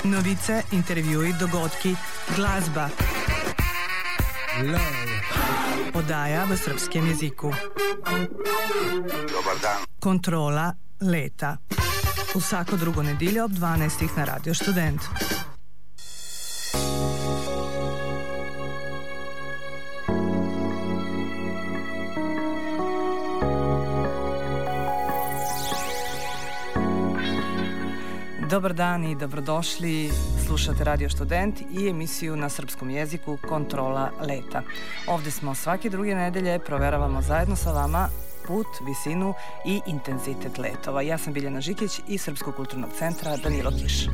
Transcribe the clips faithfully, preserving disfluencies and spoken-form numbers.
Novice, intervjui, dogodki, glasba. Podaja v srpskem jeziku. Dobar dan. Kontrola leta. Vsako drugo nedeljo ob dvanajstih na Radio Študent. Dobar dan i dobrodošli, slušate Radio Študent i emisiju na srpskom jeziku Kontrola leta. Ovde smo svake druge nedelje, proveravamo zajedno sa vama put, visinu i intenzitet letova. Ja sam Biljana Žikić iz Srpskog kulturnog centra Danilo Kiš.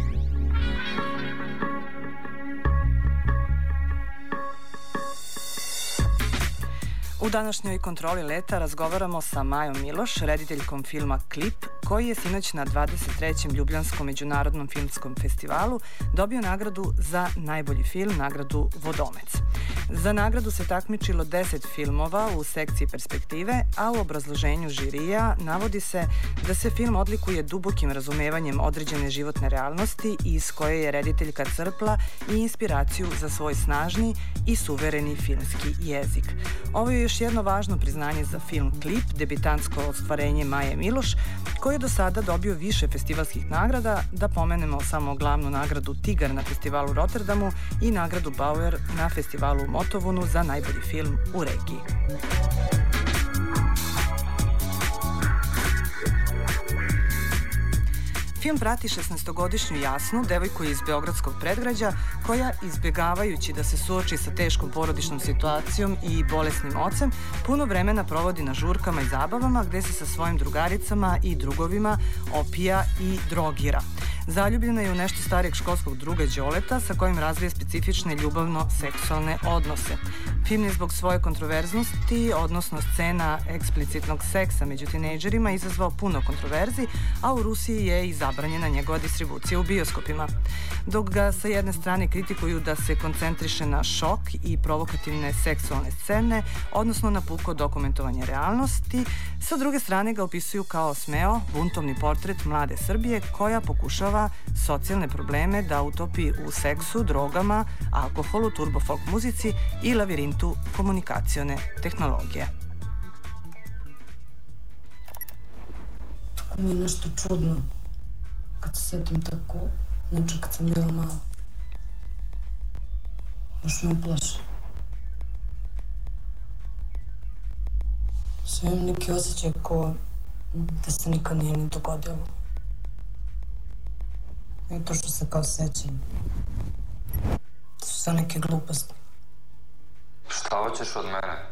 U današnjoj kontroli leta razgovaramo sa Majom Miloš, rediteljkom filma Klip, koji je sinoć na dvadeset trećem Ljubljanskom međunarodnom filmskom festivalu dobio nagradu za najbolji film, nagradu Vodomec. Za nagradu se takmičilo deset filmova u sekciji perspektive, a u obrazloženju žirija navodi se da se film odlikuje dubokim razumevanjem određene životne realnosti iz koje je rediteljka crpla i inspiraciju za svoj snažni i suvereni filmski jezik. Ovo je još jedno važno priznanje za film Klip, debitantsko ostvarenje Maje Miloš, koji je do sada dobio više festivalskih nagrada, da pomenemo samo glavnu nagradu Tigar na festivalu Rotterdamu i nagradu Bauer na festivalu u Motovunu za najbolji film u regiji. Film prati šesnaestogodišnju Jasnu, devojku iz beogradskog predgrađa, koja, izbjegavajući da se suoči sa teškom porodičnom situacijom i bolesnim ocem, puno vremena provodi na žurkama i zabavama gde se sa svojim drugaricama i drugovima opija i drogira. Zaljubljena je u nešto starijeg školskog druga Đoleta sa kojim razvija specifične ljubavno-seksualne odnose. Film je zbog svoje kontroverznosti, odnosno scena eksplicitnog seksa među tinejdžerima, izazvao puno kontroverzi, a u Rusiji je i zabranjena njegova distribucija u bioskopima. Dok ga sa jedne strane kritikuju da se koncentriše na šok i provokativne seksualne scene, odnosno na puko dokumentovanje realnosti, sa druge strane ga opisuju kao smeo, buntovni portret mlade Srbije koja pokušava socijalne probleme da utopi u seksu, drogama, alkoholu, turbo folk muzici i lavirintu komunikacione tehnologije. Tako mi je nešto čudno kad se setim tako, znači kad sam bila mala. Baš me uplaši. Sve imam neki osjećaj kao da se nikad nije ni dogodilo. I to što se kao sećam. To su sve neke gluposti. Šta hoćeš od mene?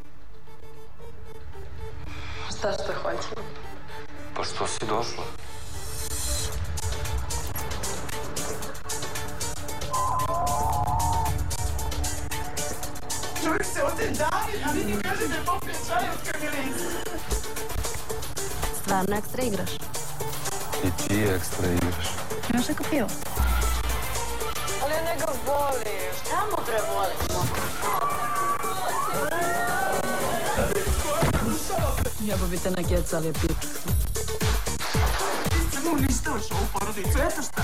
Šta što hoću? Pa što si došla? Čovjek se ovdje davi, a vidi kaže da je popio čaj od kamilice. Stvarno ekstra igraš? I ti ekstra igraš. Imaš neko pivo? Ali ja njega volim. Šta mu bre voliš? Jebo bi te nakecali pivo. Samo niste ušao u porodicu, eto šta.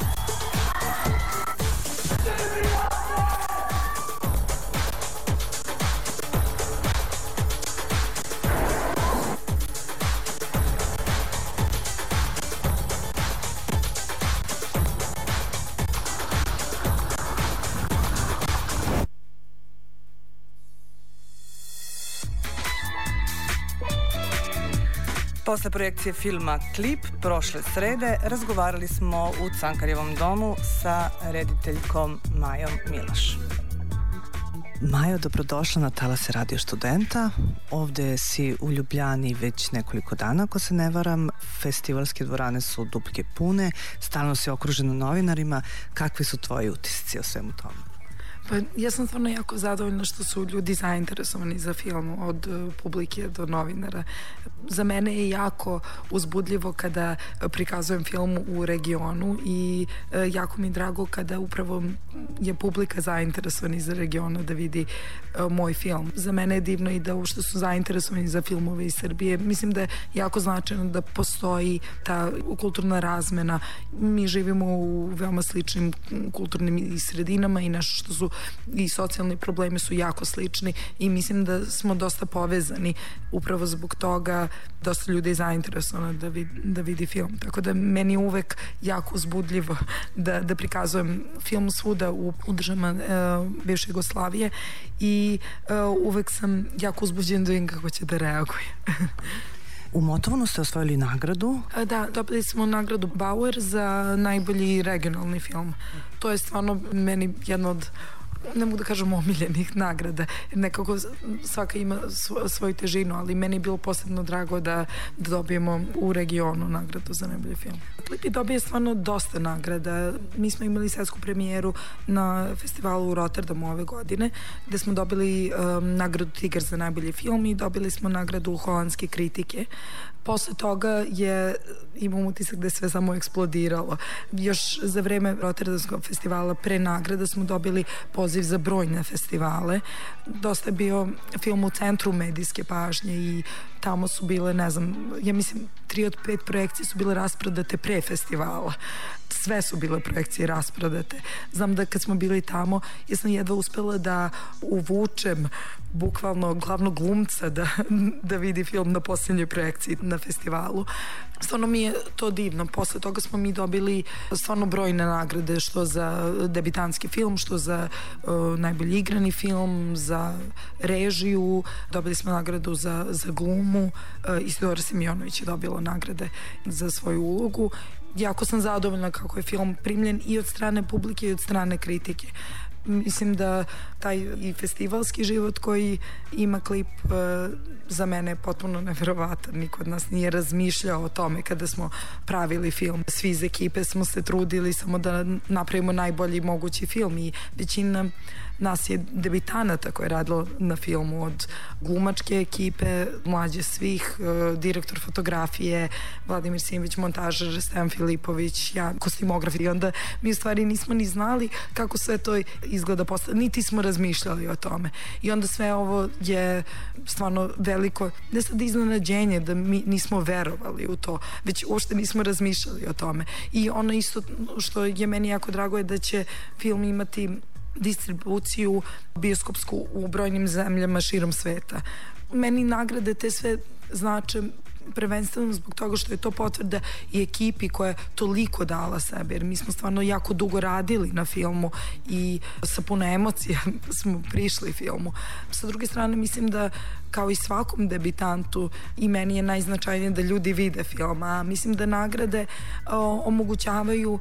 Posle projekcije filma Klip prošle srede razgovarali smo u Cankarjevom domu sa rediteljkom Majom Miloš. Majo, dobrodošla na talase Radio Študenta. Ovde si u Ljubljani već nekoliko dana, ako se ne varam. Festivalske dvorane su duplje pune, stalno si okružena novinarima. Kakvi su tvoji utisci o svemu tomu? Pa ja sam stvarno jako zadovoljna što su ljudi zainteresovani za film, od publike do novinara. Za mene je jako uzbudljivo kada prikazujem film u regionu i jako mi je drago kada upravo je publika zainteresovana iz regiona da vidi moj film. Za mene je divno i da uopšte su zainteresovani za filmove iz Srbije. Mislim da je jako značajno da postoji ta kulturna razmena. Mi živimo u veoma sličnim kulturnim sredinama i nešto što su i socijalni problemi su jako slični i mislim da smo dosta povezani. Upravo zbog toga dosta ljudi je zainteresovano da vidi, da vidi film. Tako da meni je uvek jako uzbudljivo da, da prikazujem film svuda u, u državama e, bivše Jugoslavije i e, uvek sam jako uzbuđen da vidim kako će da reaguje. U Motovunu ste osvojili nagradu? Da, dobili smo nagradu Bauer za najbolji regionalni film. To je stvarno meni jedna od, ne mogu da kažem omiljenih nagrada, jer nekako svaka ima svoju težinu, ali meni je bilo posebno drago da, da dobijemo u regionu nagradu za najbolji film. Klip je dobije stvarno dosta nagrada. Mi smo imali svetsku premijeru na festivalu u Rotterdamu ove godine, gde smo dobili um, nagradu Tigar za najbolji film i dobili smo nagradu holandske kritike. Posle toga je, imam utisak da je sve samo eksplodiralo. Još za vreme Rotterdamskog festivala pre nagrada smo dobili poziv za brojne festivale. Dosta je bio film u centru medijske pažnje i tamo su bile, ne znam, ja mislim tri od pet projekcije su bile rasprodate pre festivala. Sve su bile projekcije rasprodate. Znam da kad smo bili tamo, ja sam jedva uspela da uvučem bukvalno glavnog glumca da, da vidi film na posljednjoj projekciji na festivalu. Stvarno mi je to divno. Posle toga smo mi dobili stvarno brojne nagrade, što za debitanski film, što za uh, najbolji igrani film, za režiju. Dobili smo nagradu za, za glumu. Uh, Isidora Simjonović je dobila nagrade za svoju ulogu. Jako sam zadovoljna kako je film primljen i od strane publike i od strane kritike. Mislim da taj i festivalski život koji ima klip e, za mene je potpuno neverovatan. Niko od nas nije razmišljao o tome kada smo pravili film. Svi iz ekipe smo se trudili samo da napravimo najbolji mogući film i većina nas je debitanata koje je radilo na filmu, od glumačke ekipe, mlađe svih, e, direktor fotografije Vladimir Simović, montažer Stevan Filipović, ja kostimograf, i onda mi u stvari nismo ni znali kako sve to izgleda posle, niti smo razmišljali o tome. I onda sve ovo je stvarno veliko, ne sad iznenađenje da mi nismo verovali u to, već uopšte nismo razmišljali o tome. I ono isto što je meni jako drago je da će film imati distribuciju bioskopsku u brojnim zemljama širom sveta. Meni nagrade te sve znače prvenstveno zbog toga što je to potvrda i ekipi koja je toliko dala sebe, jer mi smo stvarno jako dugo radili na filmu i sa puno emocija smo prišli filmu. Sa druge strane, mislim da kao i svakom debitantu i meni je najznačajnije da ljudi vide film, a mislim da nagrade o, omogućavaju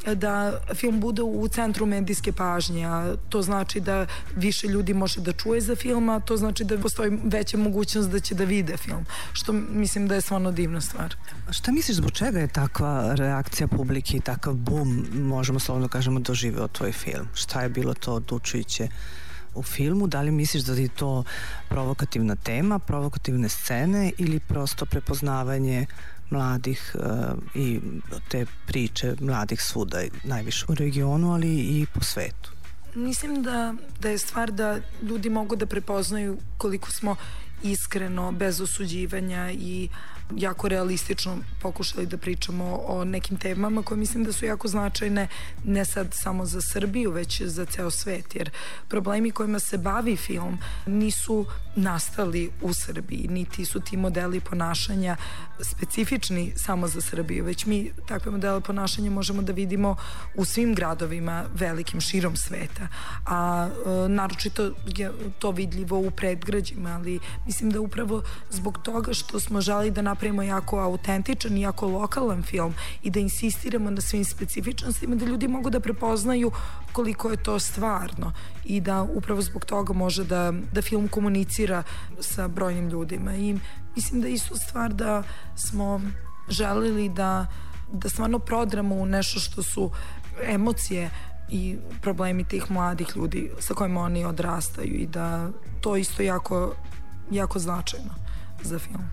da film bude u centru medijske pažnje, a to znači da više ljudi može da čuje za film, a to znači da postoji veća mogućnost da će da vide film, što mislim da je stvarno divna stvar. Šta misliš, zbog čega je takva reakcija publike i takav boom, možemo slobodno kažemo, doživeo tvoj film? Šta je bilo to odlučujuće u filmu? Da li misliš da je to provokativna tema, provokativne scene ili prosto prepoznavanje mladih uh, i te priče mladih svuda, najviše u regionu, ali i po svetu? Mislim da, da je stvar da ljudi mogu da prepoznaju koliko smo iskreno, bez osuđivanja i jako realistično pokušali da pričamo o nekim temama koje mislim da su jako značajne, ne sad samo za Srbiju, već za ceo svet, jer problemi kojima se bavi film nisu nastali u Srbiji, niti su ti modeli ponašanja specifični samo za Srbiju, već mi takve modele ponašanja možemo da vidimo u svim gradovima velikim širom sveta, a e, naročito je to vidljivo u predgrađima, ali mislim da upravo zbog toga što smo želi da napravimo jako autentičan i jako lokalan film i da insistiramo na svim specifičnostima, da ljudi mogu da prepoznaju koliko je to stvarno i da upravo zbog toga može da, da film komunicira sa brojnim ljudima. I mislim da je isto stvar da smo želeli da, da stvarno prodramo u nešto što su emocije i problemi tih mladih ljudi sa kojima oni odrastaju i da to isto jako, jako značajno za film.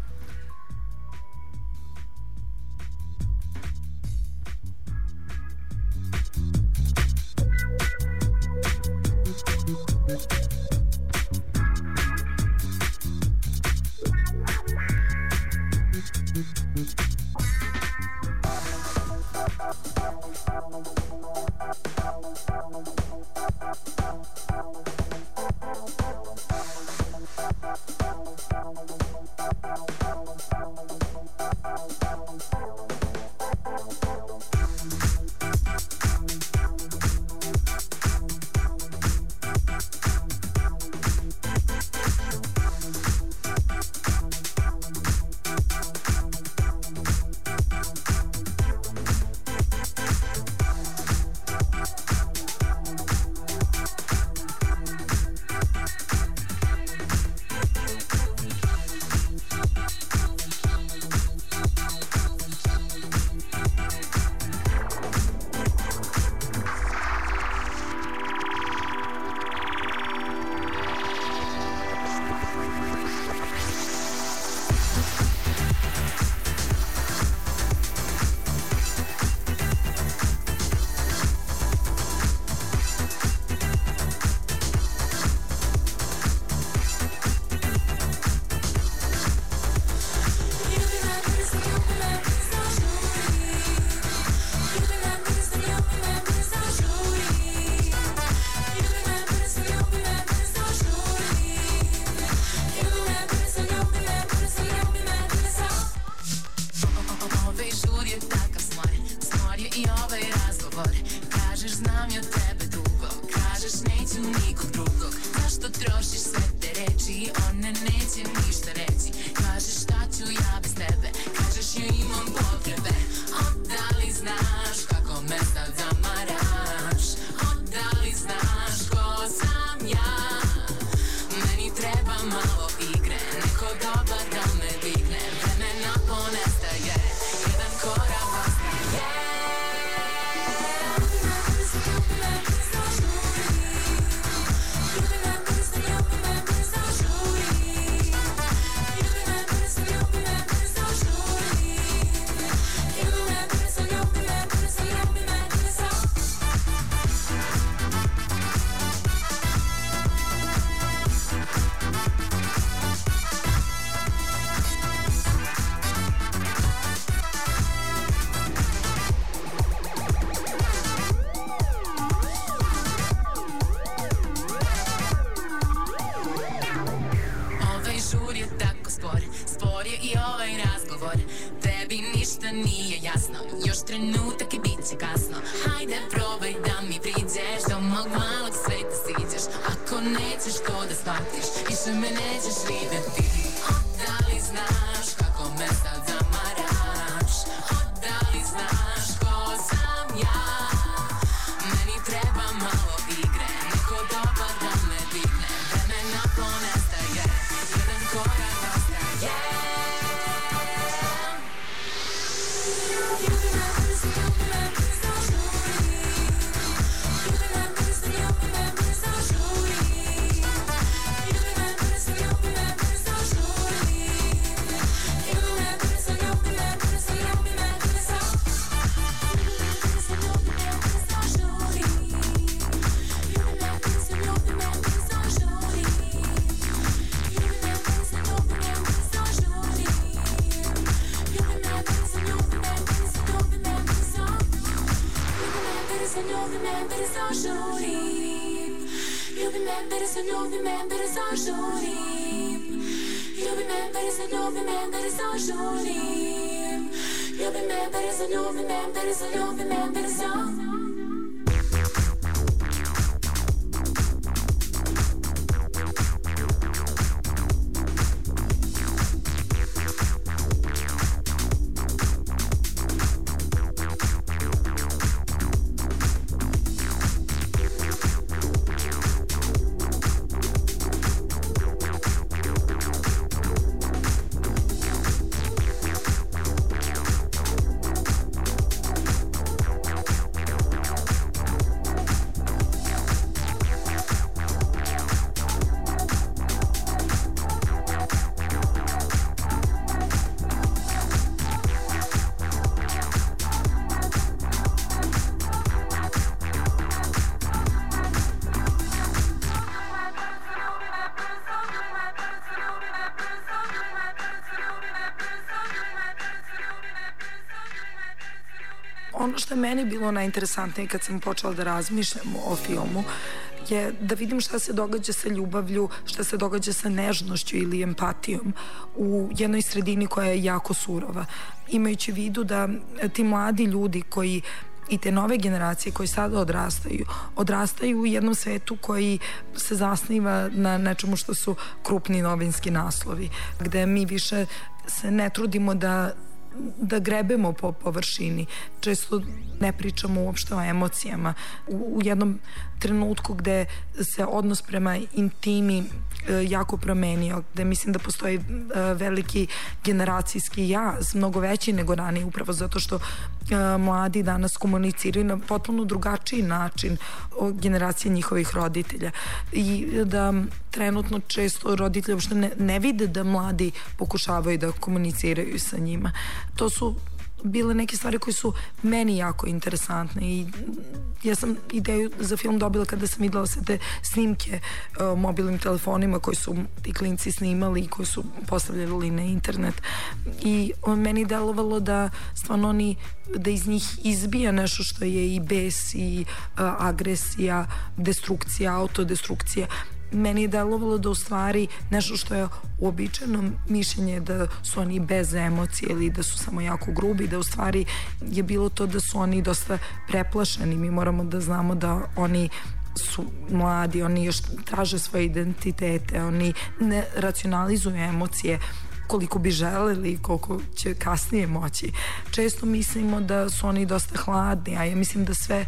ono što je meni bilo najinteresantnije kad sam počela da razmišljam o filmu je da vidim šta se događa sa ljubavlju, šta se događa sa nežnošću ili empatijom u jednoj sredini koja je jako surova. Imajući u vidu da ti mladi ljudi koji i te nove generacije koje sada odrastaju, odrastaju u jednom svetu koji se zasniva na nečemu što su krupni novinski naslovi, gde mi više se ne trudimo da da grebemo po površini. Često ne pričamo uopšte o emocijama. U, u jednom trenutku gde se odnos prema intimi e, jako promenio, gde mislim da postoji e, veliki generacijski jaz, mnogo veći nego ranije, upravo zato što e, mladi danas komuniciraju na potpuno drugačiji način o generaciji njihovih roditelja. I da trenutno često roditelji uopšte ne, ne vide da mladi pokušavaju da komuniciraju sa njima. To su bile neke stvari koje su meni jako interesantne i ja sam ideju za film dobila kada sam videla sve te snimke uh, mobilnim telefonima koji su ti klinci snimali i koji su postavljali na internet i on meni delovalo da stvarno oni da iz njih izbija nešto što je i bes i uh, agresija, destrukcija, autodestrukcija. Meni je delovalo da u stvari nešto što je uobičajeno mišljenje da su oni bez emocije ili da su samo jako grubi, da u stvari je bilo to da su oni dosta preplašeni. Mi moramo da znamo da oni su mladi, oni još traže svoje identitete, oni ne racionalizuju emocije koliko bi želeli, koliko će kasnije moći. Često mislimo da su oni dosta hladni, a ja mislim da sve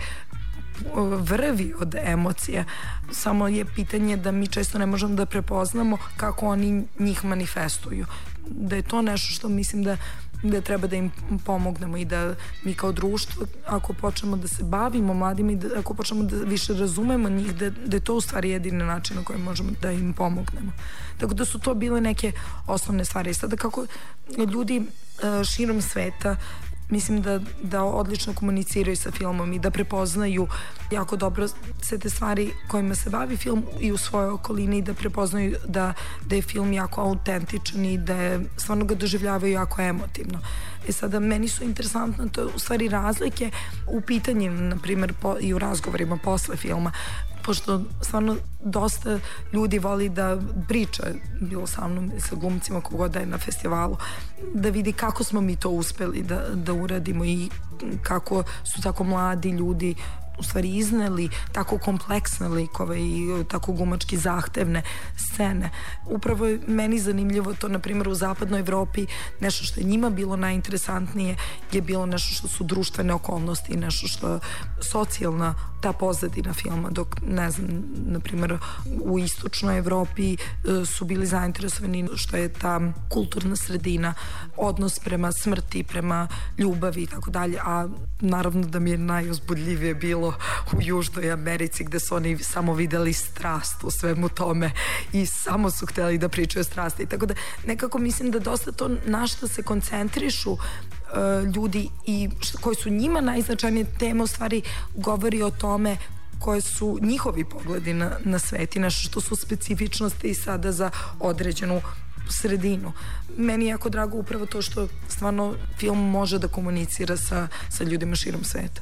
vrvi od emocija. Samo je pitanje da mi često ne možemo da prepoznamo kako oni njih manifestuju. Da je to nešto što mislim da da treba da im pomognemo i da mi kao društvo, ako počnemo da se bavimo mladima i da, ako počnemo da više razumemo njih, da, da je to u stvari jedini način na koji možemo da im pomognemo. Tako da su to bile neke osnovne stvari. I sada kako ljudi širom sveta mislim da, da odlično komuniciraju sa filmom i da prepoznaju jako dobro sve te stvari kojima se bavi film i u svojoj okolini i da prepoznaju da, da je film jako autentičan i da je, stvarno ga doživljavaju jako emotivno. E sada, meni su interesantne to u stvari razlike u pitanjima, na primjer, po, i u razgovorima posle filma, pošto stvarno dosta ljudi voli da priča, bilo sa mnom i sa glumcima kogod da je na festivalu, da vidi kako smo mi to uspeli da, da uradimo i kako su tako mladi ljudi u stvari izneli tako kompleksne likove i tako glumački zahtevne scene. Upravo je meni zanimljivo to, na primjer, u zapadnoj Evropi nešto što je njima bilo najinteresantnije je bilo nešto što su društvene okolnosti, nešto što je socijalna ta pozadina filma, dok, ne znam, na primjer, u istočnoj Evropi su bili zainteresovani što je ta kulturna sredina, odnos prema smrti, prema ljubavi i tako dalje, a naravno da mi je najuzbudljivije bilo u Južnoj Americi gde su oni samo videli strast u svemu tome i samo su hteli da pričaju o strasti. Tako da nekako mislim da dosta to na što se koncentrišu uh, ljudi i što, koji su njima najznačajnije teme u stvari govori o tome koje su njihovi pogledi na, na svet i nešto što su specifičnosti i sada za određenu sredinu. Meni je jako drago upravo to što stvarno film može da komunicira sa, sa ljudima širom sveta.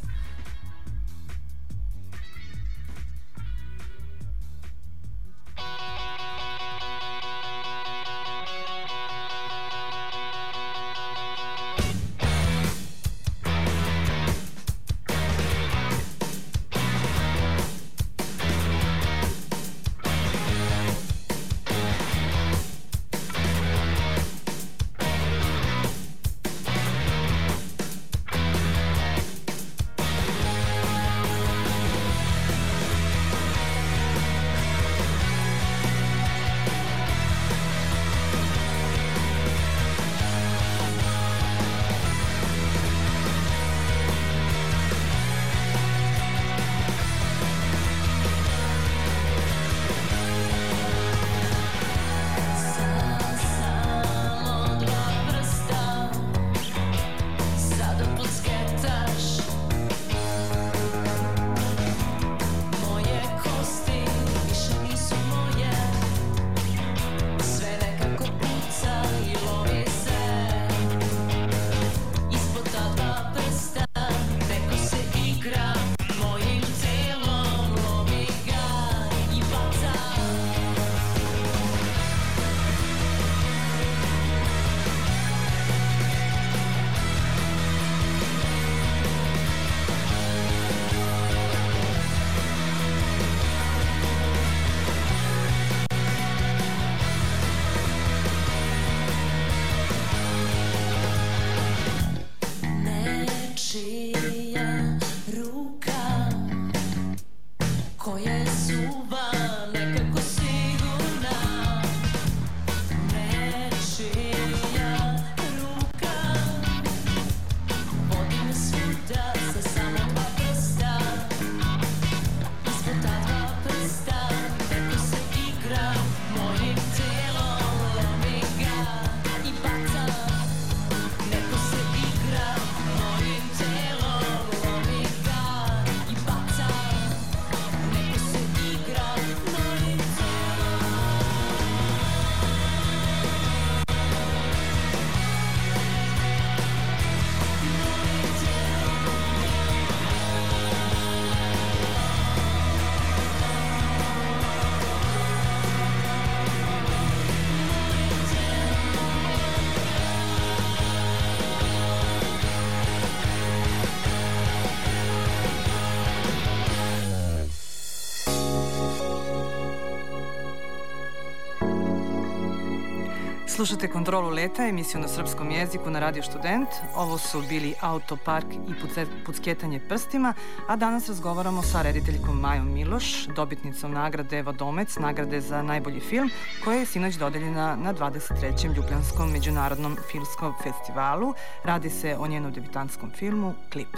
Slušate Kontrolu leta, emisiju na srpskom jeziku na Radio Student. Ovo su bili Autopark i Pucketanje prstima, a danas razgovaramo sa rediteljkom Majom Miloš, dobitnicom nagrade Eva Domec, nagrade za najbolji film, koja je sinoć dodeljena na dvadeset trećem Ljubljanskom međunarodnom filmskom festivalu. Radi se o njenom debitantskom filmu Klip.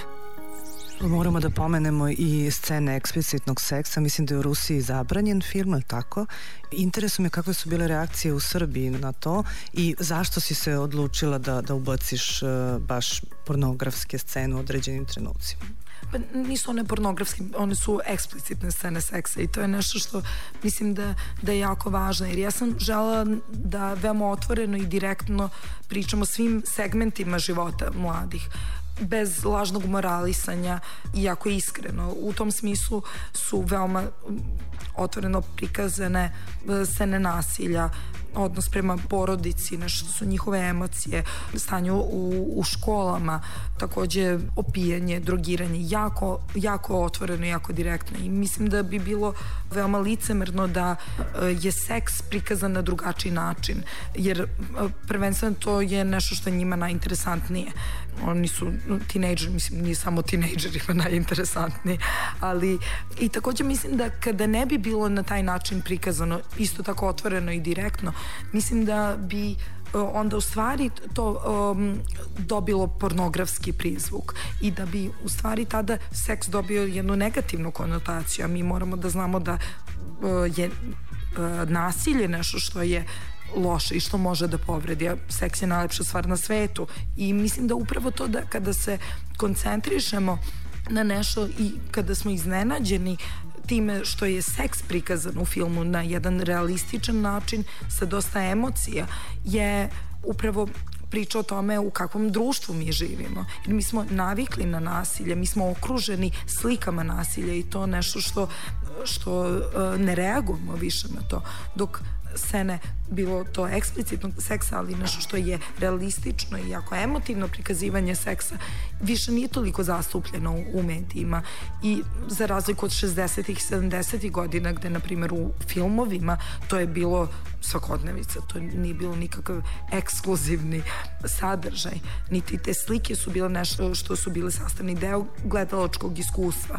Moramo da pomenemo i scene eksplicitnog seksa. Mislim da je u Rusiji zabranjen film, ali tako? Interesuje me kakve su bile reakcije u Srbiji na to i zašto si se odlučila da, da ubaciš uh, baš pornografske scene u određenim trenucima? Pa nisu one pornografske, one su eksplicitne scene seksa i to je nešto što mislim da, da je jako važno, jer ja sam žela da veoma otvoreno i direktno pričamo o svim segmentima života mladih, bez lažnog moralisanja i jako iskreno. U tom smislu su veoma otvoreno prikazane scene nasilja, odnos prema porodici, nešto su njihove emocije, stanju u, u školama, takođe opijanje, drogiranje, jako, jako otvoreno, jako direktno. I mislim da bi bilo veoma licemerno da je seks prikazan na drugačiji način, jer prvenstveno to je nešto što je njima najinteresantnije. Oni su tinejdžeri, mislim, nije samo tinejdžerima najinteresantniji, ali i takođe mislim da kada ne bi bilo na taj način prikazano, isto tako otvoreno i direktno, mislim da bi onda u stvari to um, dobilo pornografski prizvuk i da bi u stvari tada seks dobio jednu negativnu konotaciju, a mi moramo da znamo da uh, je uh, nasilje nešto što je loše i što može da povredi, a seks je najlepša stvar na svetu i mislim da upravo to da kada se koncentrišemo na nešto i kada smo iznenađeni time što je seks prikazan u filmu na jedan realističan način sa dosta emocija, je upravo priča o tome u kakvom društvu mi živimo. Jer mi smo navikli na nasilje, mi smo okruženi slikama nasilja i to nešto što, što uh, ne reagujemo više na to. Dok scene, bilo to eksplicitnog seksa, ali nešto što je realistično i jako emotivno prikazivanje seksa, više nije toliko zastupljeno u, u medijima. I za razliku od šezdesetih i sedamdesetih godina, gde, na primjer, u filmovima to je bilo svakodnevica, to nije bilo nikakav ekskluzivni sadržaj, niti te slike su bile nešto što su bile sastavni deo gledalačkog iskustva.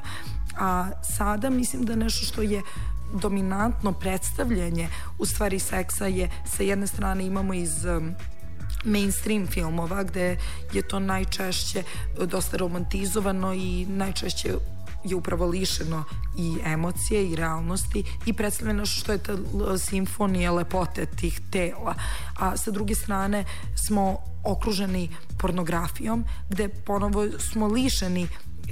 A sada mislim da nešto što je dominantno predstavljanje u stvari seksa je, sa jedne strane imamo iz um, mainstream filmova gde je to najčešće dosta romantizovano i najčešće je upravo lišeno i emocije i realnosti i predstavlja nešto što je ta simfonija lepote tih tela, a sa druge strane smo okruženi pornografijom gde ponovo smo lišeni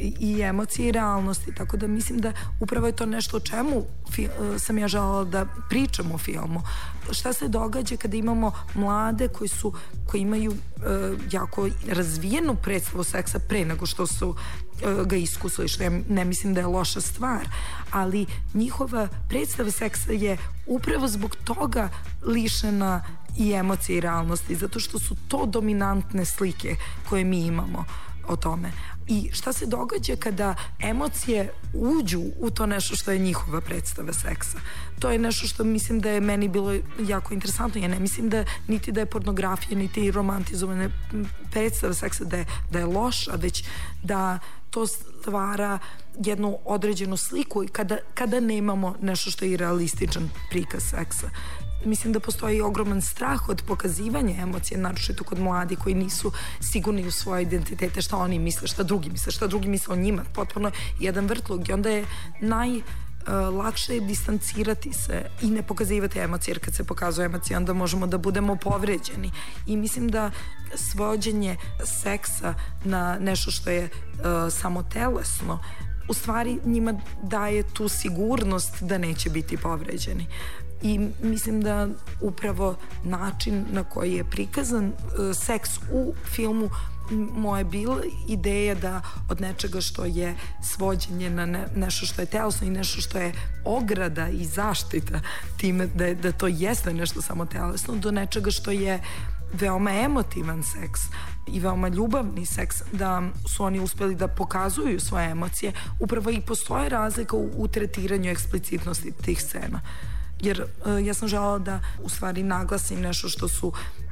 i emocije i realnosti, tako da mislim da upravo je to nešto o čemu sam ja želela da pričam o filmu. Šta se događa kada imamo mlade koji su, koji imaju uh, jako razvijenu predstavu seksa pre nego što su uh, ga iskusili, što ja ne mislim da je loša stvar, ali njihova predstava seksa je upravo zbog toga lišena i emocije i realnosti, zato što su to dominantne slike koje mi imamo o tome. I šta se događa kada emocije uđu u to nešto što je njihova predstava seksa? To je nešto što mislim da je meni bilo jako interesantno. Ja ne mislim da niti da je pornografija, niti romantizovane predstava seksa da je, da je loša, već da to stvara jednu određenu sliku kada, kada nemamo nešto što je realističan prikaz seksa. Mislim da postoji ogroman strah od pokazivanja emocije, naročito kod mladi koji nisu sigurni u svoje identitete, šta oni misle, šta drugi misle, šta drugi misle o njima. Potpuno jedan vrtlog i onda je naj lakše je distancirati se i ne pokazivati emocije, jer kad se pokazuje emocije onda možemo da budemo povređeni i mislim da svođenje seksa na nešto što je uh, samo telesno u stvari njima daje tu sigurnost da neće biti povređeni. I mislim da upravo način na koji je prikazan uh, seks u filmu, moja je bila ideja da od nečega što je svođenje na ne, nešto što je telesno i nešto što je ograda i zaštita time da, je, da to jeste nešto samo telesno, do nečega što je veoma emotivan seks i veoma ljubavni seks, da su oni uspeli da pokazuju svoje emocije. Upravo i postoje razlika u, u tretiranju eksplicitnosti tih scena. Jer uh, ja sam želela da u stvari naglasim nešto što su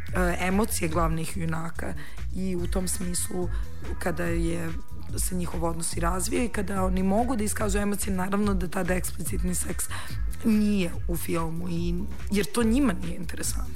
emocije glavnih junaka i u tom smislu kada je se njihov odnos i razvija i kada oni mogu da iskazuju emocije, naravno da tada eksplicitni seks nije u filmu i, jer to njima nije interesantno.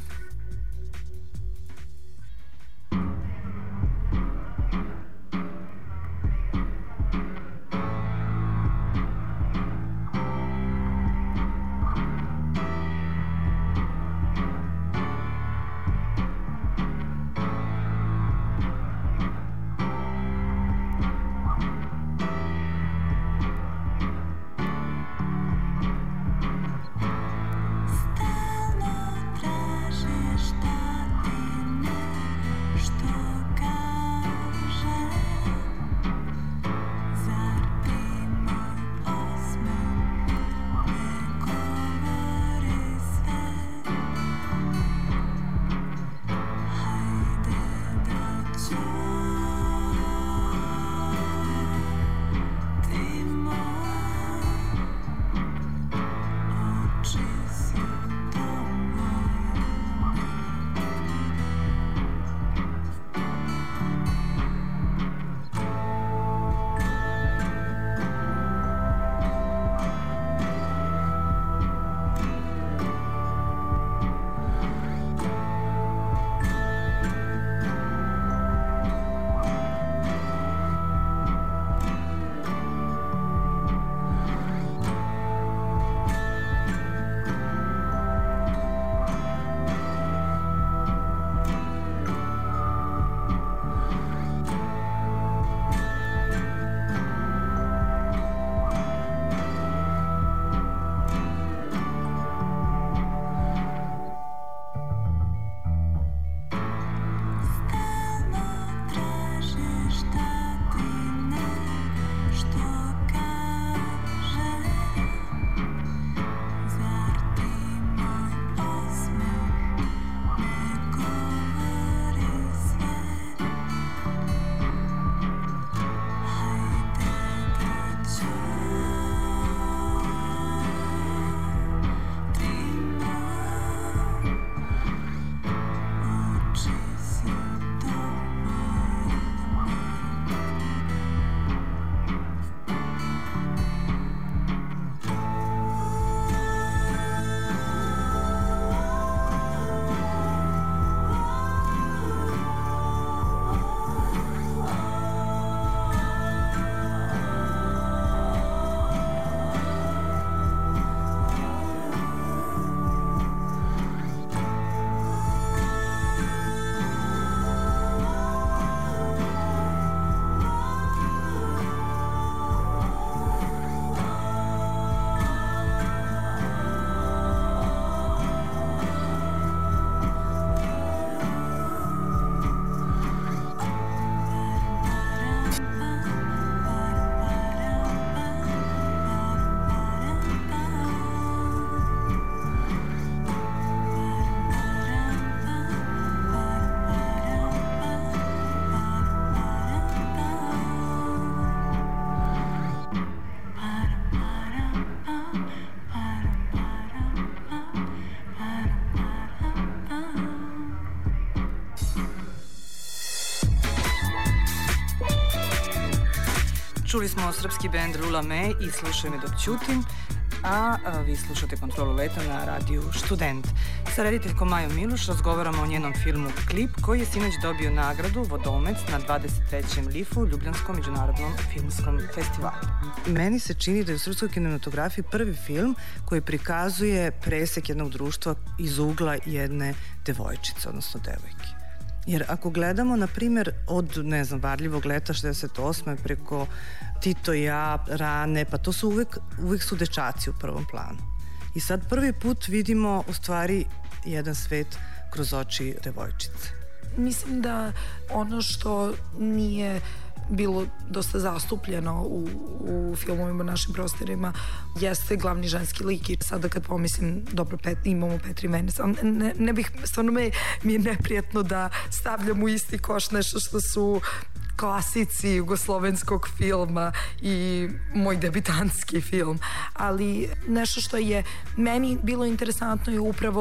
Čuli smo srpski bend Lula Me i Slušaj me dok ćutim, a, a vi slušate Kontrolu leta na radiju Študent. Sa rediteljkom Majom Miluš razgovaramo o njenom filmu Klip, koji je sinoć dobio nagradu Vodomec na dvadeset trećem lifu Ljubljanskom međunarodnom filmskom festivalu. Meni se čini da je u srpskoj kinematografiji prvi film koji prikazuje presek jednog društva iz ugla jedne devojčice, odnosno devojke. Jer ako gledamo, na primjer, od, ne znam, Varljivog leta šezdeset osme preko Tito i ja, Rane, pa to su uvek, uvek su dečaci u prvom planu. I sad prvi put vidimo u stvari jedan svet kroz oči devojčice. Mislim da ono što nije bilo dosta zastupljeno u, u filmovima našim prostorima jeste glavni ženski lik i sada kad pomislim, dobro, pet, imamo Petri Menes, ne, ne bih, stvarno me, mi je neprijatno da stavljam u isti koš nešto što su klasici jugoslovenskog filma i moj debitanski film, ali nešto što je meni bilo interesantno je upravo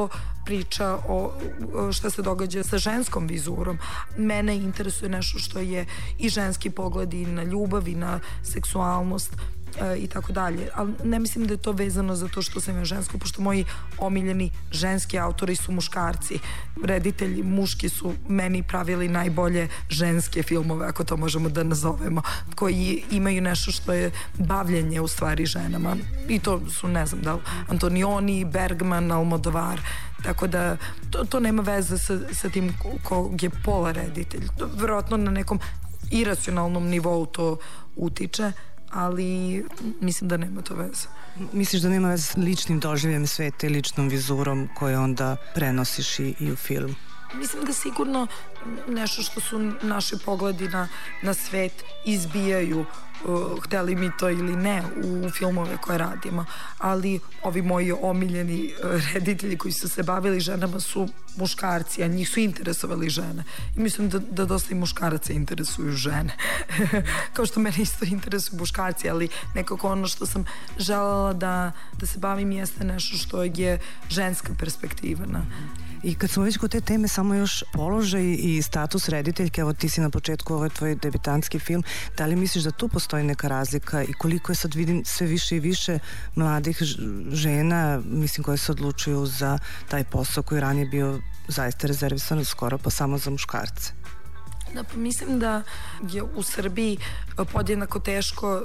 priča o šta se događa sa ženskom vizurom. Mene interesuje nešto što je i ženski pogled i na ljubav i na seksualnost i tako dalje. Ali ne mislim da je to vezano za to što sam ja žensko, pošto moji omiljeni ženski autori su muškarci. Reditelji muški su meni pravili najbolje ženske filmove, ako to možemo da nazovemo, koji imaju nešto što je bavljenje u stvari ženama. I to su, ne znam, da li Antonioni, Bergman, Almodovar. Tako da to, to nema veze sa, sa tim kog je pola reditelj. Vjerojatno na nekom iracionalnom nivou to utiče, ali mislim da nema to veze. Misliš da nema veze s ličnim doživljem sveta i ličnom vizurom koje onda prenosiš i, i u film? Mislim da sigurno nešto što su naši pogledi na, na svet izbijaju, uh, hteli mi to ili ne, u filmove koje radimo. Ali ovi moji omiljeni uh, reditelji koji su se bavili ženama su muškarci, a njih su interesovali žene. I mislim da, da dosta i muškaraca interesuju žene. Kao što mene isto interesuju muškarci, ali nekako ono što sam želela da, da se bavim jeste nešto što je ženska perspektiva. Na. I kad smo već kod te teme, samo još položaj i status rediteljke, evo ti si na početku, ovo je tvoj debitantski film, da li misliš da tu postoji neka razlika i koliko je, sad vidim sve više i više mladih žena, mislim, koje se odlučuju za taj posao koji ranije bio zaista rezervisan skoro pa samo za muškarce? Da, pa mislim da je u Srbiji podjednako teško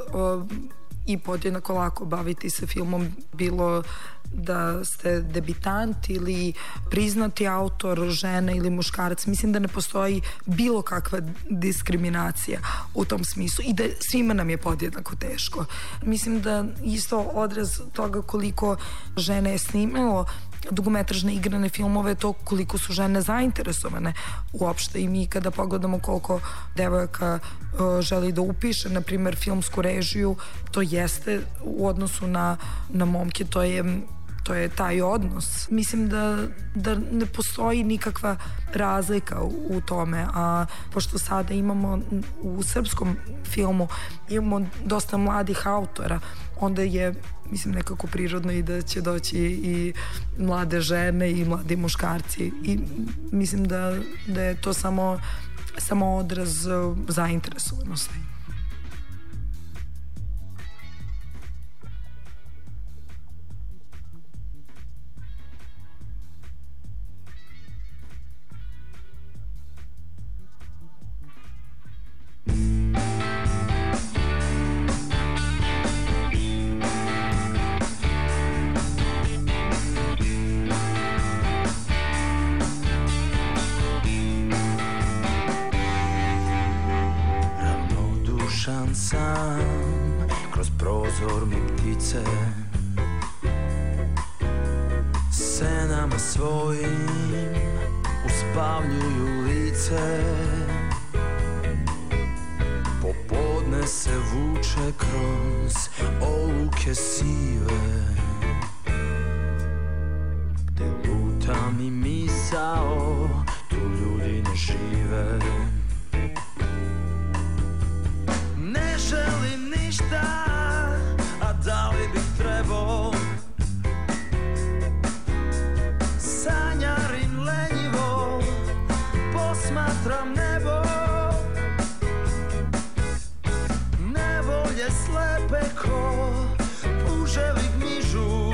i podjednako lako baviti se filmom, bilo da ste debitant ili priznati autor, žena ili muškarac. Mislim da ne postoji bilo kakva diskriminacija u tom smislu i da svima nam je podjednako teško. Mislim da isto odraz toga koliko žene je snimalo dugometražne igrane filmove, to koliko su žene zainteresovane uopšte. I mi kada pogledamo koliko devojaka uh, želi da upiše, na primjer, filmsku režiju, to jeste u odnosu na, na momke, to je to je taj odnos. Mislim da, da ne postoji nikakva razlika u, u tome, a pošto sada imamo u srpskom filmu imamo dosta mladih autora, onda je, mislim, nekako prirodno i da će doći i mlade žene i mladi muškarci i mislim da, da je to samo, samo odraz zainteresovanosti. Sam kroz prozor mi ptice senama svojim uspavljuju lice. Popodne se vuče kroz oluke sive, gde luta mi misao, tu ljudi ne žive. Ne želim ništa, a da li bih trebao? Sanjarim lenjivo, posmatram nebo. Nevolje slepe ko puževi gmižu,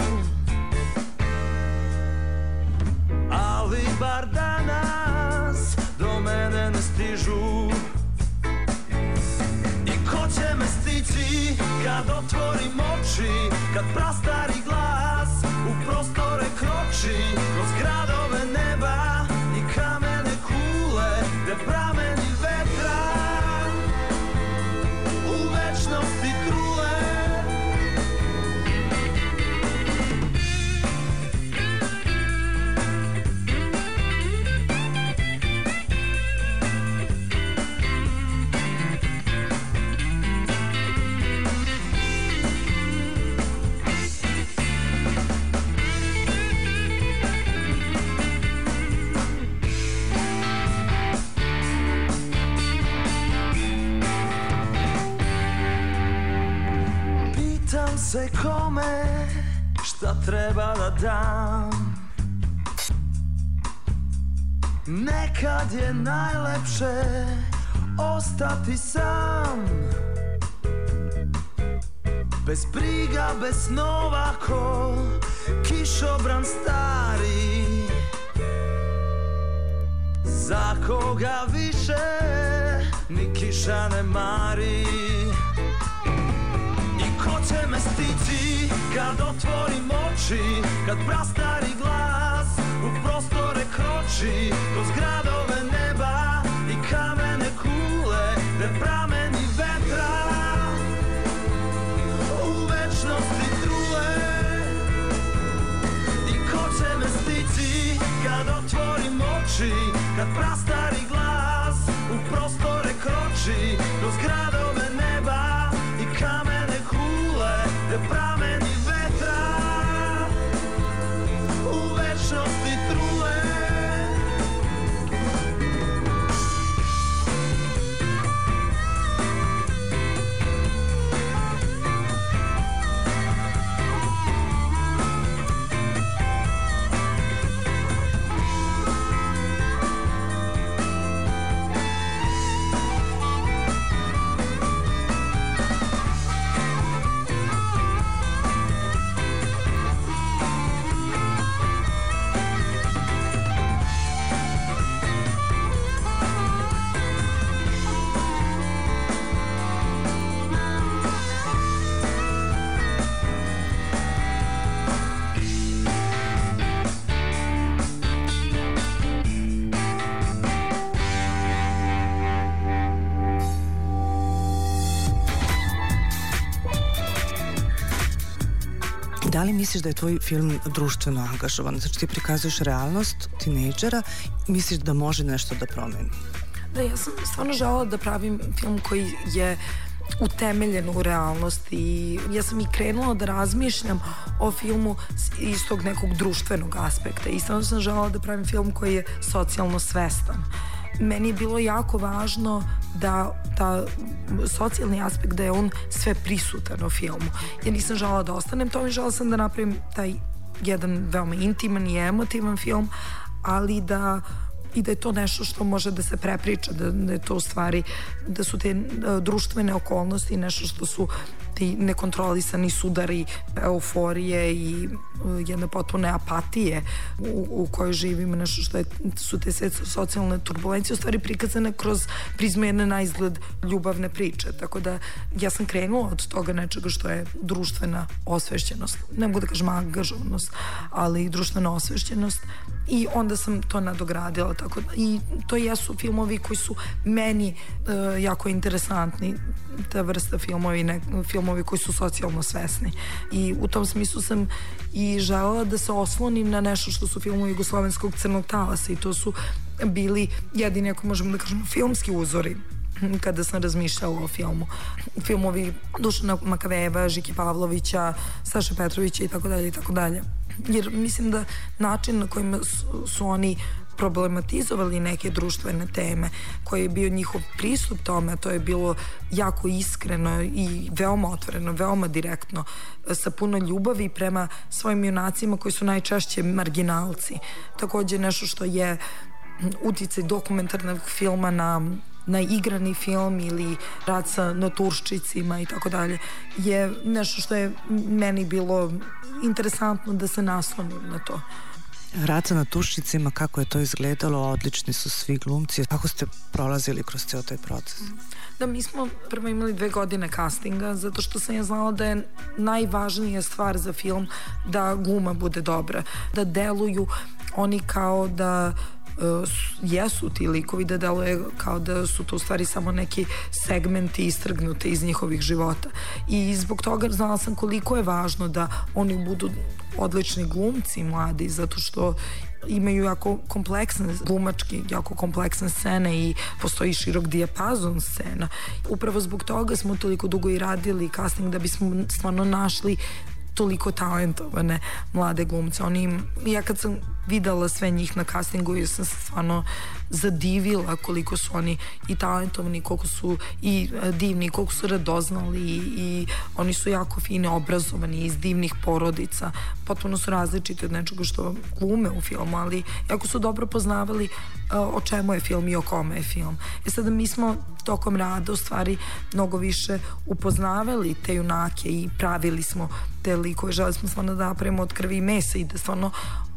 ali bar danas do mene ne stižu. Ko će me stići kad otvorim oči, kad prastari glas u prostore kroči, kroz gradove neba i kamene kule, gde prameni vetra u večnosti trule. Se kome šta treba da dam, Nekad je najlepše ostati sam, bez briga, bez snova, ko kišobran stari, za koga više ni kiša ne mari. I ko će me stići kad otvorim oči, kad prastari glas u prostore kroči, kroz gradove neba i kamene kule, gde prameni vetra u večnosti trule. I ko će me stići kad otvorim oči, kad prastari glas u prostore kroči, kroz gradove neba i kamene kule, gde prameni vetra u večnosti trule. Da li misliš da je tvoj film društveno angažovan? Znači ti prikazuješ realnost tinejdžera, misliš da može nešto da promeni? Da, ja sam stvarno želela da pravim film koji je utemeljen u realnosti i ja sam i krenula da razmišljam o filmu iz tog nekog društvenog aspekta i stvarno sam želela da pravim film koji je socijalno svestan. Meni je bilo jako važno da ta socijalni aspekt, da je on sve prisutan u filmu. Ja nisam želela da ostanem to i želela sam da napravim taj jedan veoma intiman i emotivan film, ali da i da je to nešto što može da se prepriča, da, da je to u stvari, da su te društvene okolnosti nešto što su ti nekontrolisani sudari euforije i jedne potpune apatije u, u kojoj živimo, nešto što je, su te sve socijalne turbulencije u stvari prikazane kroz prizmu jedne na izgled ljubavne priče, tako da ja sam krenula od toga nečega što je društvena osvešćenost, ne mogu da kažem angažovanost, ali društvena osvešćenost i onda sam to nadogradila, tako da, i to jesu filmovi koji su meni uh, jako interesantni, ta vrsta filmovi, ne, filmovi koji su socijalno svesni i u tom smislu sam i želela da se oslonim na nešto što su filmovi jugoslovenskog crnog talasa i to su bili jedini, ako možemo da kažemo, filmski uzori kada sam razmišljala o filmu. Filmovi Dušana Makaveva, Žiki Pavlovića, Saše Petrovića i tako dalje i tako dalje. Jer mislim da način na kojima su, su oni problematizovali neke društvene teme, koji je bio njihov pristup tome, to je bilo jako iskreno i veoma otvoreno, veoma direktno, sa puno ljubavi prema svojim junacima koji su najčešće marginalci. Takođe nešto što je uticaj dokumentarnog filma na na igrani film ili rad sa naturščicima i tako dalje, je nešto što je meni bilo interesantno da se naslonim na to. Rad sa naturščicima, kako je to izgledalo, odlični su svi glumci. Kako ste prolazili kroz cijel taj proces? Da, mi smo prvo imali dve godine castinga, zato što sam ja znala da je najvažnija stvar za film da gluma bude dobra, da deluju oni kao da Uh, jesu ti likovi, da deluje kao da su to u stvari samo neki segmenti istrgnuti iz njihovih života i zbog toga znala sam koliko je važno da oni budu odlični glumci mladi, zato što imaju jako kompleksne glumačke, jako kompleksne scene i postoji širok dijapazon scena. Upravo zbog toga smo toliko dugo i radili casting da bismo stvarno našli toliko talentovane mlade glumce. Oni, ja kad sam videla sve njih na castingu, ja sam stvarno zadivila koliko su oni i talentovani, koliko su i divni, koliko su radoznali i, i oni su jako fine, obrazovani, iz divnih porodica, potpuno su različiti od nečega što glume u filmu, ali jako su dobro poznavali o čemu je film i o kome je film. I sada mi smo tokom rada u stvari mnogo više upoznavali te junake i pravili smo te likove, želi smo stvarno da napravimo od krvi i mesa i da stvarno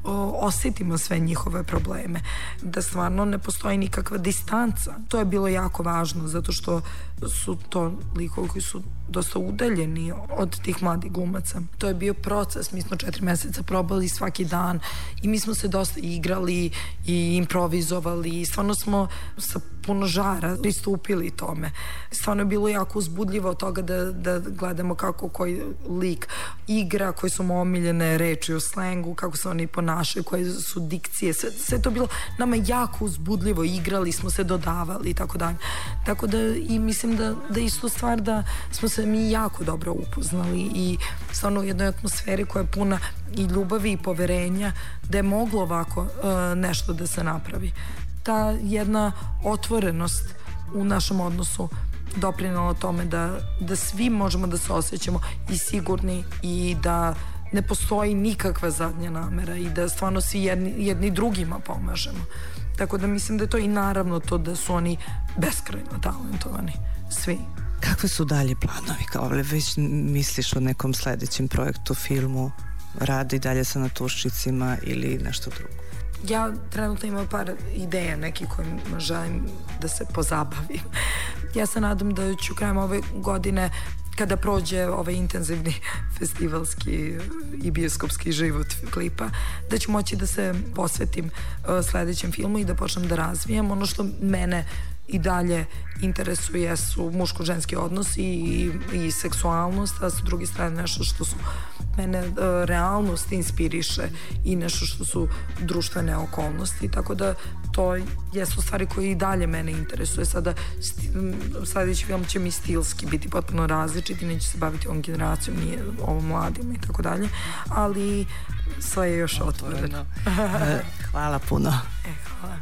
osjetimo sve njihove probleme, da stvarno ne postoji nikakva distanca. To je bilo jako važno zato što su to likovi koji su dosta udaljeni od tih mladih glumaca. To je bio proces, mi smo četiri meseca probali svaki dan i mi smo se dosta igrali i improvizovali i stvarno smo sa puno žara pristupili tome. Stvarno je bilo jako uzbudljivo od toga da, da gledamo kako koji lik igra, koje su mu omiljene reči o slengu, kako se oni ponašaju, koje su dikcije, sve, sve to bilo nama jako uzbudljivo, igrali smo se, dodavali i tako dalje. Tako da i mislim da, da isto stvar da smo se mi jako dobro upoznali i stvarno u jednoj atmosferi koja je puna i ljubavi i poverenja da je moglo ovako uh, nešto da se napravi. Ta jedna otvorenost u našem odnosu doprinala tome da, da svi možemo da se osjećamo i sigurni i da ne postoji nikakva zadnja namera i da stvarno svi jedni, jedni drugima pomažemo. Tako da mislim da je to i naravno to da su oni beskrajno talentovani, svi. Kakve su dalje planovi? Kao li već misliš o nekom sledećem projektu, filmu, radi dalje sa Natuščicima ili nešto drugo? Ja trenutno imam par ideja neki kojima želim da se pozabavim. Ja se nadam da ću krajem ove godine, kada prođe ovaj intenzivni festivalski i bioskopski život klipa, da ću moći da se posvetim uh, sledećem filmu i da počnem da razvijam. Ono što mene i dalje interesuje su muško-ženski odnosi i, i seksualnost, a sa druge strane nešto što su mene uh, realnost inspiriše i nešto što su društvene okolnosti, tako da to jesu stvari koje i dalje mene interesuje. Sada sti, sledeći film će mi stilski biti potpuno različit i neće se baviti ovom generacijom, nije ovom mladima i tako dalje, ali sve je još otvoreno. Hvala puno. E, hvala.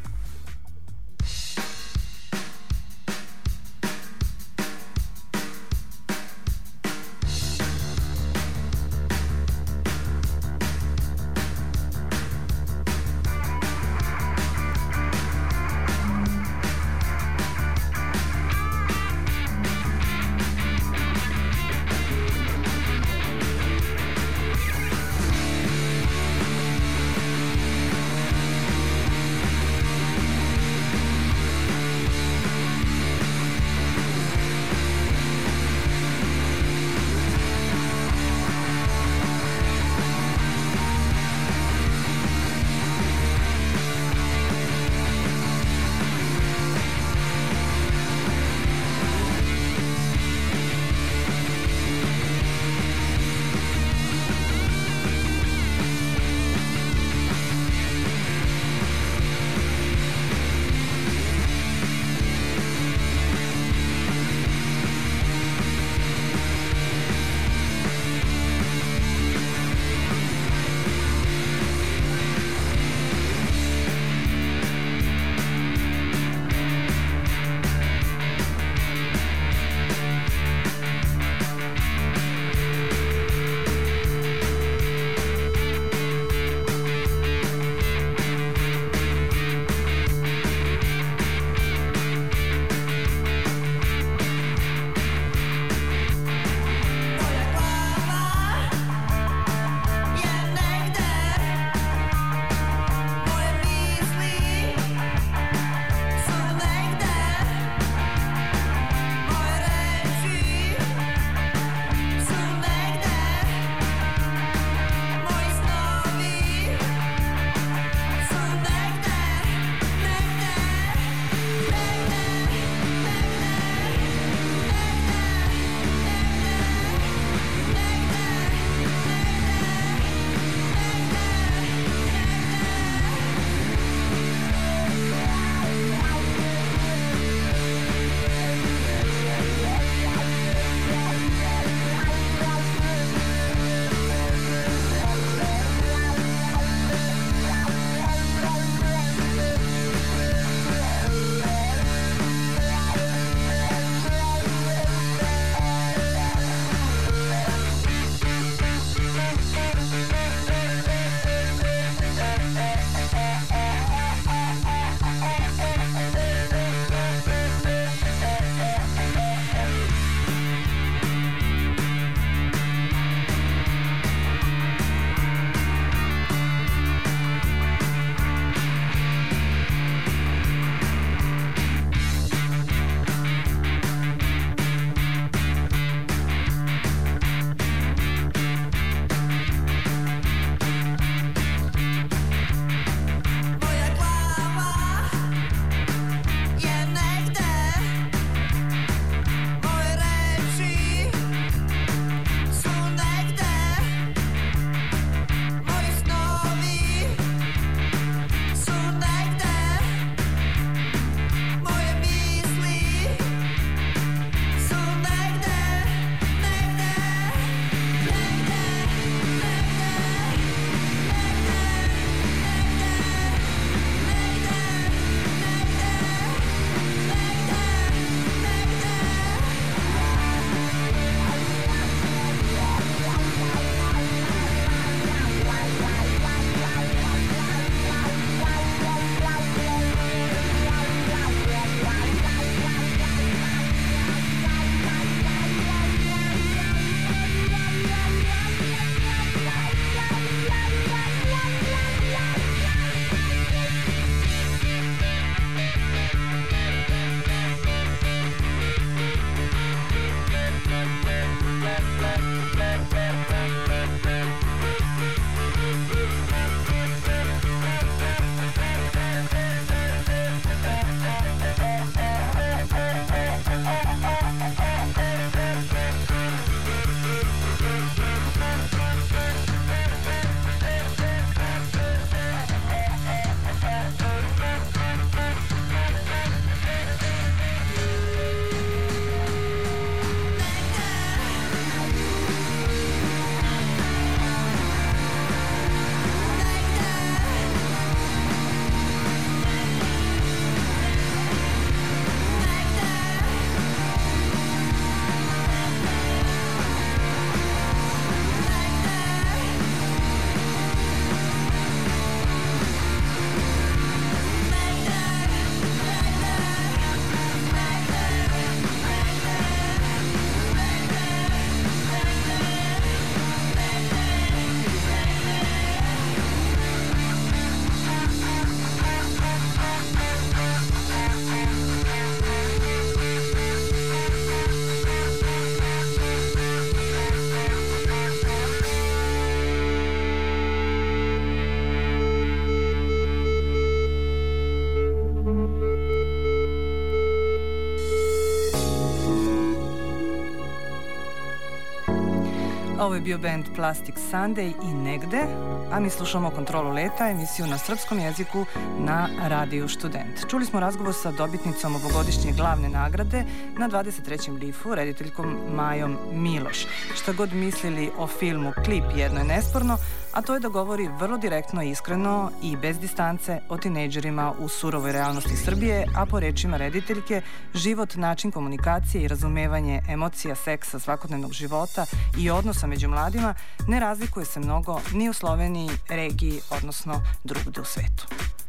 Ovo je bio band Plastic Sunday i Negde, a mi slušamo Kontrolu leta, emisiju na srpskom jeziku na Radiju Student. Čuli smo razgovor sa dobitnicom ovogodišnje glavne nagrade na dvadeset trećem lifu, rediteljkom Majom Miloš. Šta god mislili o filmu Klip, jedno je nesporno, a to je da govori vrlo direktno, iskreno i bez distance o tinejdžerima u surovoj realnosti Srbije, a po rečima rediteljke, život, način komunikacije i razumevanje emocija, seksa, svakodnevnog života i odnosa među mladima ne razlikuje se mnogo ni u Sloveniji, regiji, odnosno drugde u svetu.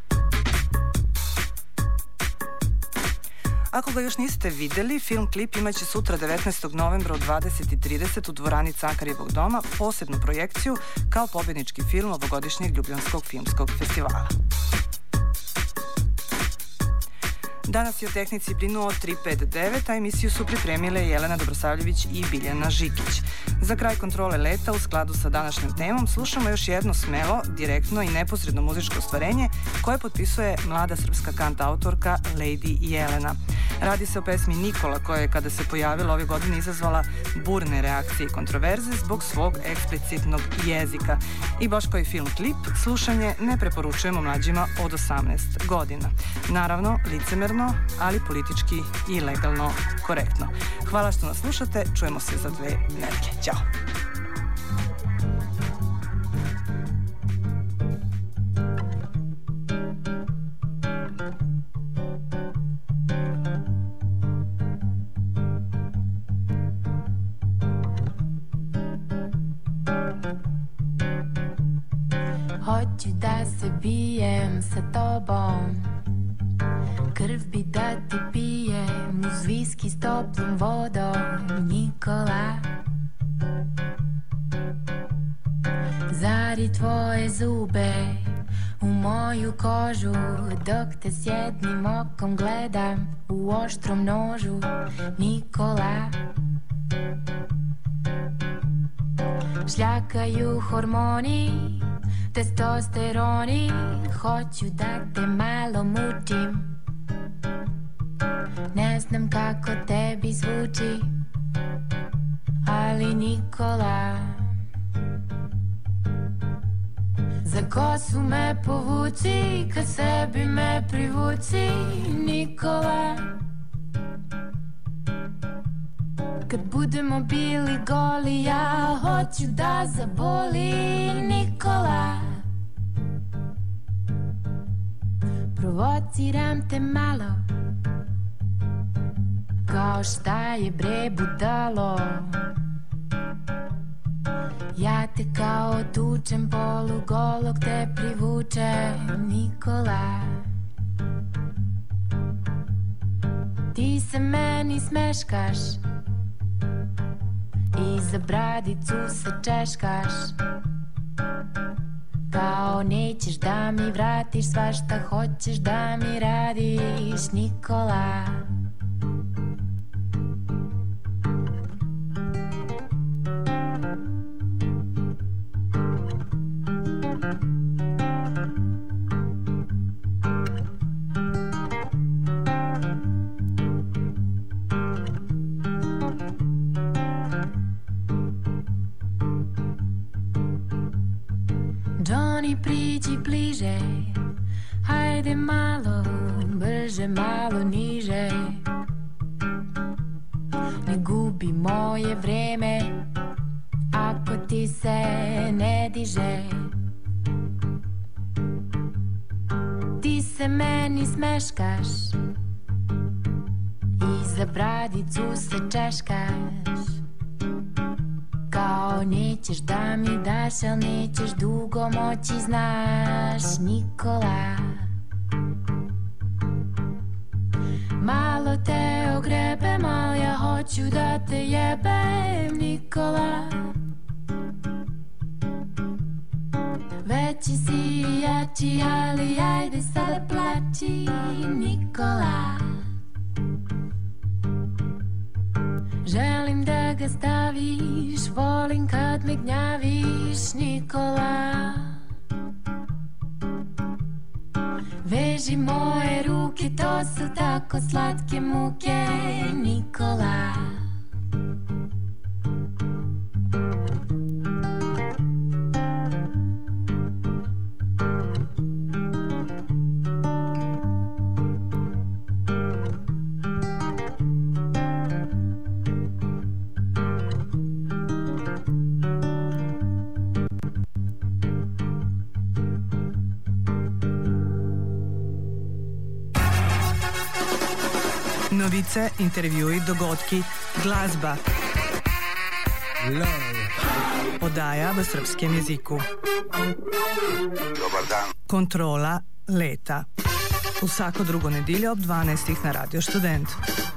Ako ga još niste videli, film Klip imaće sutra devetnaestog novembra u dvadeset i trideset u dvorani Cankarjevog doma posebnu projekciju kao pobednički film ovogodišnjeg Ljubljanskog filmskog festivala. Danas je o tehnici brinuo tri pet devet, a emisiju su pripremile Jelena Dobrosavljević i Biljana Žikić. Za kraj Kontrole leta, u skladu sa današnjom temom, slušamo još jedno smelo, direktno i neposredno muzičko ostvarenje koje potpisuje mlada srpska kantautorka Lady Jelena. Radi se o pesmi Nikola, koja je, kada se pojavila ove godine, izazvala burne reakcije i kontroverze zbog svog eksplicitnog jezika. I baš kao i film Klip, slušanje ne preporučujemo mlađima od osamnaest godina. Naravno, licemerno, ali politički i legalno korektno. Hvala što nas slušate, čujemo se za dve nedelje. Ćao! Hoću da se bijem sa tobom, krv bi da ti pijem uz viski s toplom vodom, Nikola. Zari tvoje zube u moju kožu, dok te s jednim okom gledam u oštrom nožu, Nikola. Šljakaju hormoni, testosteroni, hoću da te malo mučim. Ne znam kako tebi zvuči, ali Nikola. Za kosu me povuci, ka sebi me privuci, Nikola. Kad budemo bili goli, ja hoću da zaboli, Nikola. Provociram te malo, kao šta je bre budalo. Ja te kao tučem, polugolog te privučem, Nikola. Ti se meni smeškaš i za bradicu se češkaš, kao nećeš da mi vratiš sva šta hoćeš da mi radiš, Nikola. Johnny, priđi bliže, hajde malo brže, malo niže. Ne gubi moje vreme ako ti se ne diže. Ti se meni smeškaš i za bradicu se češkaš, kao nećeš da mi daš, al nećeš dugo moći, znaš, Nikola. Malo te ogrebem, al ja hoću da te jebem, Nikola. Veći si i jači, ali ajde sada plači, Nikola. Želim da ga staviš, volim kad me gnjaviš, Nikola. Veži moje ruke, to su tako slatke muke, Nikola. Novice, intervjui, dogodki, glasba. Podaja v srpskem jeziku. Dobar dan. Kontrola leta. Vsako drugo nedeljo ob dvanajstih na Radio Študent.